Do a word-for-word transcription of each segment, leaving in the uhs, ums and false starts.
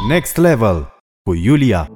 Next Level cu Iulia.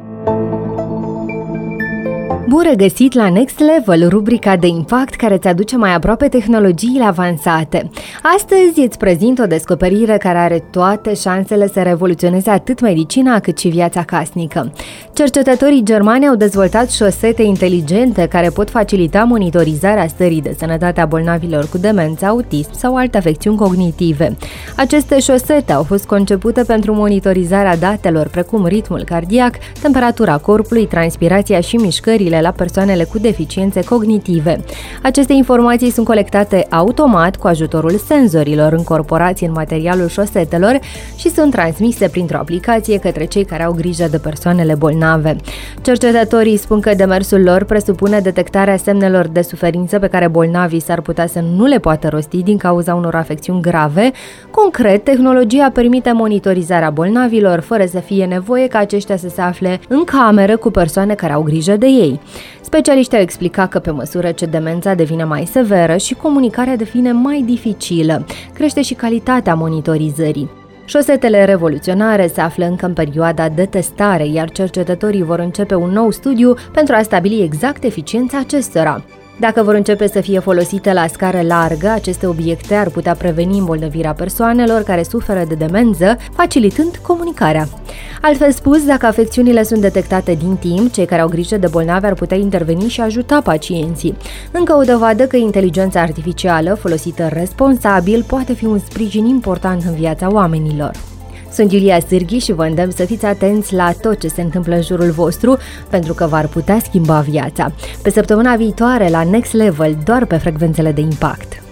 Bun regăsit la Next Level, rubrica de impact care îți aduce mai aproape tehnologiile avansate. Astăzi îți prezint o descoperire care are toate șansele să revoluționeze atât medicina cât și viața casnică. Cercetătorii germani au dezvoltat șosete inteligente care pot facilita monitorizarea stării de sănătate a bolnavilor cu demență, autism sau alte afecțiuni cognitive. Aceste șosete au fost concepute pentru monitorizarea datelor precum ritmul cardiac, temperatura corpului, transpirația și mișcările la persoanele cu deficiențe cognitive. Aceste informații sunt colectate automat cu ajutorul senzorilor încorporați în materialul șosetelor și sunt transmise printr-o aplicație către cei care au grijă de persoanele bolnave. Cercetătorii spun că demersul lor presupune detectarea semnelor de suferință pe care bolnavii s-ar putea să nu le poată rosti din cauza unor afecțiuni grave. Concret, tehnologia permite monitorizarea bolnavilor fără să fie nevoie ca aceștia să se afle în cameră cu persoane care au grijă de ei. Specialiștii au explicat că pe măsură ce demența devine mai severă și comunicarea devine mai dificilă, crește și calitatea monitorizării. Șosetele revoluționare se află încă în perioada de testare, iar cercetătorii vor începe un nou studiu pentru a stabili exact eficiența acestora. Dacă vor începe să fie folosite la scară largă, aceste obiecte ar putea preveni îmbolnăvirea persoanelor care suferă de demență, facilitând comunicarea. Altfel spus, dacă afecțiunile sunt detectate din timp, cei care au grijă de bolnavi ar putea interveni și ajuta pacienții. Încă o dovadă că inteligența artificială, folosită responsabil, poate fi un sprijin important în viața oamenilor. Sunt Iulia Sârghi și vă îndemn să fiți atenți la tot ce se întâmplă în jurul vostru, pentru că v-ar putea schimba viața. Pe săptămâna viitoare la Next Level, doar pe frecvențele de impact.